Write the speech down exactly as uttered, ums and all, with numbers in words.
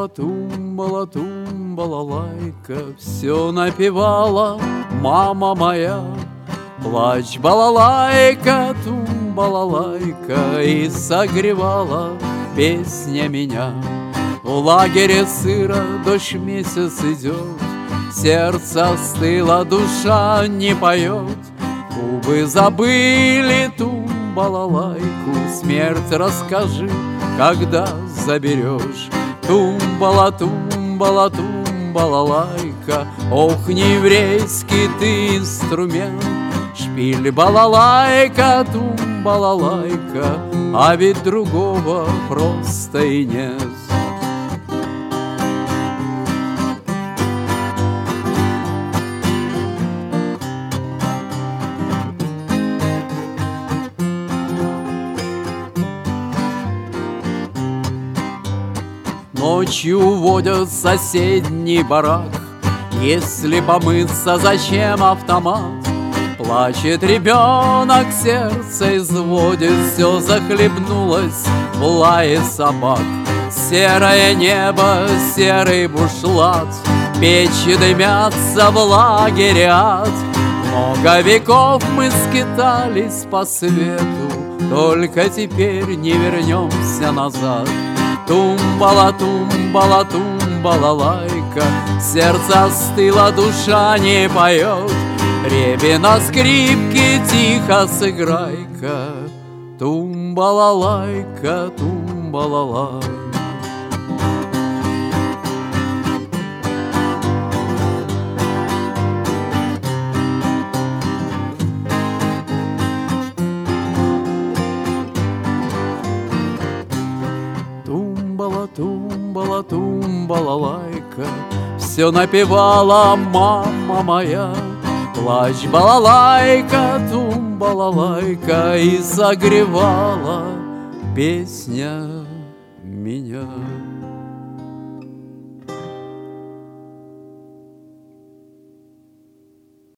Тумбала, тумбала, лайка, все напевала мама моя. Плачь, балалайка, тумбалалайка, и согревала песня меня. В лагере сыро, дождь месяц идет, сердце остыло, душа не поет. Губы забыли тумбалалайку, смерть расскажи, когда заберешь. Тумбала, тумбала, тумбалалайка, ох, не еврейский ты инструмент. Шпиль, балалайка, тумбалалайка, а ведь другого просто и нет. Ночью уводят в соседний барак, если помыться, зачем автомат? Плачет ребенок, сердце изводит, все захлебнулось в лае собак. Серое небо, серый бушлат, печи дымятся в лагере ад. Много веков мы скитались по свету, только теперь не вернемся назад. Тумбала, тумбала, тумбалалайка, сердце остыло, душа не поет. Ребе на скрипке тихо сыграй-ка, тумбалалайка, тумбалалайка. Тумбала, тумбала, тумбалалайка, все напевала мама моя. Плачь, балалайка, тумбалалайка, и согревала песня меня.